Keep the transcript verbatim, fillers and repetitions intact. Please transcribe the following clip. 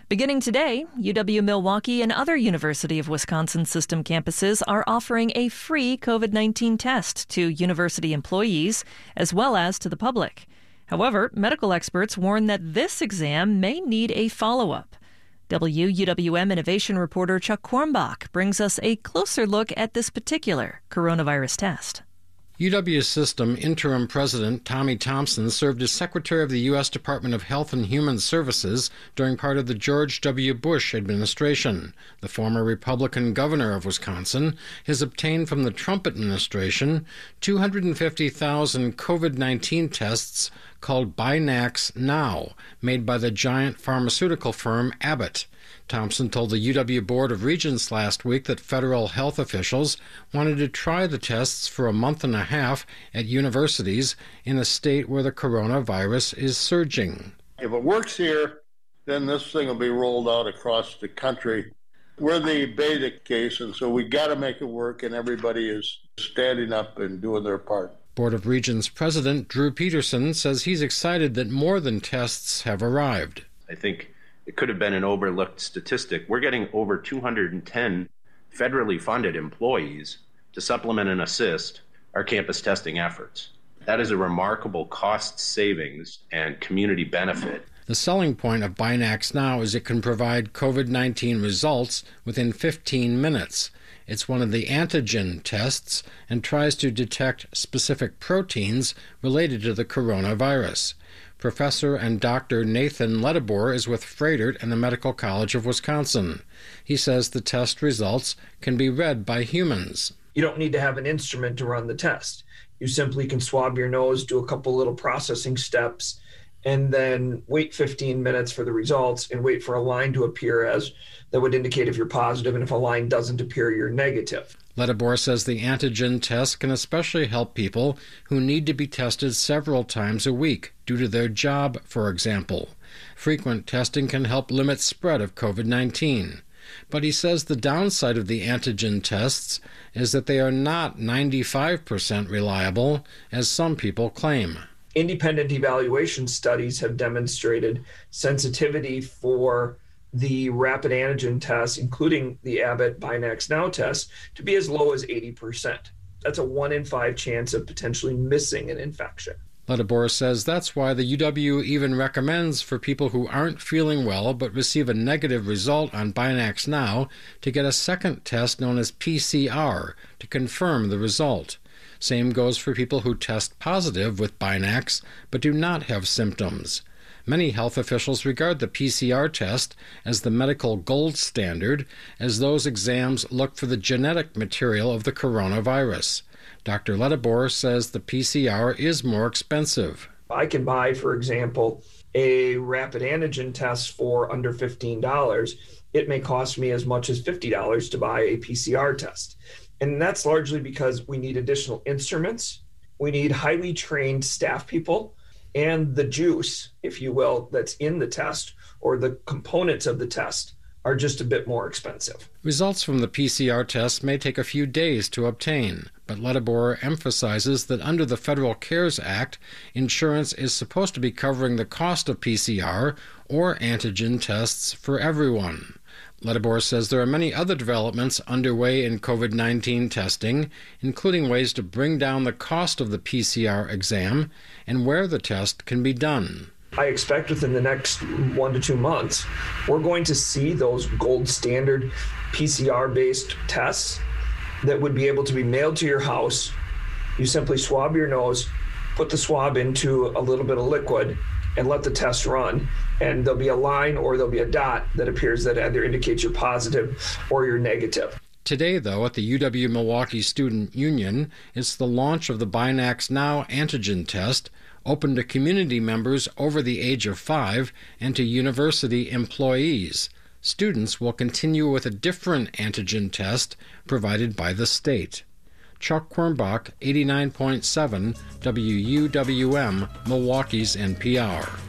Beginning today, U W-Milwaukee and other University of Wisconsin system campuses are offering a free COVID nineteen test to university employees as well as to the public. However, medical experts warn that this exam may need a follow-up. W U W M innovation reporter Chuck Quirmbach brings us a closer look at this particular coronavirus test. U W System interim president Tommy Thompson served as secretary of the U S Department of Health and Human Services during part of the George W. Bush administration. The former Republican governor of Wisconsin has obtained from the Trump administration two hundred fifty thousand COVID nineteen tests called Binax Now, made by the giant pharmaceutical firm Abbott. Thompson told the U W Board of Regents last week that federal health officials wanted to try the tests for a month and a half at universities in a state where the coronavirus is surging. If it works here, then this thing will be rolled out across the country. We're the beta case, and so we got to make it work, and everybody is standing up and doing their part. Board of Regents President Drew Peterson says he's excited that more than tests have arrived. I think it could have been an overlooked statistic. We're getting over two hundred ten federally funded employees to supplement and assist our campus testing efforts. That is a remarkable cost savings and community benefit. The selling point of Binax Now is it can provide COVID nineteen results within fifteen minutes. It's one of the antigen tests and tries to detect specific proteins related to the coronavirus. Professor and Doctor Nathan Ledebor is with Froedtert and the Medical College of Wisconsin. He says the test results can be read by humans. You don't need to have an instrument to run the test. You simply can swab your nose, do a couple little processing steps, and then wait fifteen minutes for the results and wait for a line to appear as that would indicate if you're positive, and if a line doesn't appear, you're negative. Ledebor says the antigen test can especially help people who need to be tested several times a week due to their job, for example. Frequent testing can help limit spread of COVID nineteen. But he says the downside of the antigen tests is that they are not ninety-five percent reliable, as some people claim. Independent evaluation studies have demonstrated sensitivity for the rapid antigen tests, including the Abbott Binax Now test, to be as low as eighty percent. That's a one in five chance of potentially missing an infection. Ledebor says that's why the U W even recommends for people who aren't feeling well but receive a negative result on Binax Now to get a second test known as P C R to confirm the result. Same goes for people who test positive with Binax but do not have symptoms. Many health officials regard the P C R test as the medical gold standard, as those exams look for the genetic material of the coronavirus. Doctor Ledebor says the P C R is more expensive. I can buy, for example, a rapid antigen test for under fifteen dollars. It may cost me as much as fifty dollars to buy a P C R test. And that's largely because we need additional instruments, we need highly trained staff people, and the juice, if you will, that's in the test, or the components of the test, are just a bit more expensive. Results from the P C R test may take a few days to obtain, but Ledebor emphasizes that under the Federal CARES Act, insurance is supposed to be covering the cost of P C R or antigen tests for everyone. Ledebor says there are many other developments underway in COVID nineteen testing, including ways to bring down the cost of the P C R exam and where the test can be done. I expect within the next one to two months, we're going to see those gold standard P C R-based tests that would be able to be mailed to your house. You simply swab your nose, put the swab into a little bit of liquid, and let the test run. And there'll be a line or there'll be a dot that appears that either indicates you're positive or you're negative. Today, though, at the U W-Milwaukee Student Union, it's the launch of the Binax Now antigen test, open to community members over the age of five and to university employees. Students will continue with a different antigen test provided by the state. Chuck Quirmbach, eighty-nine point seven W U W M, Milwaukee's N P R.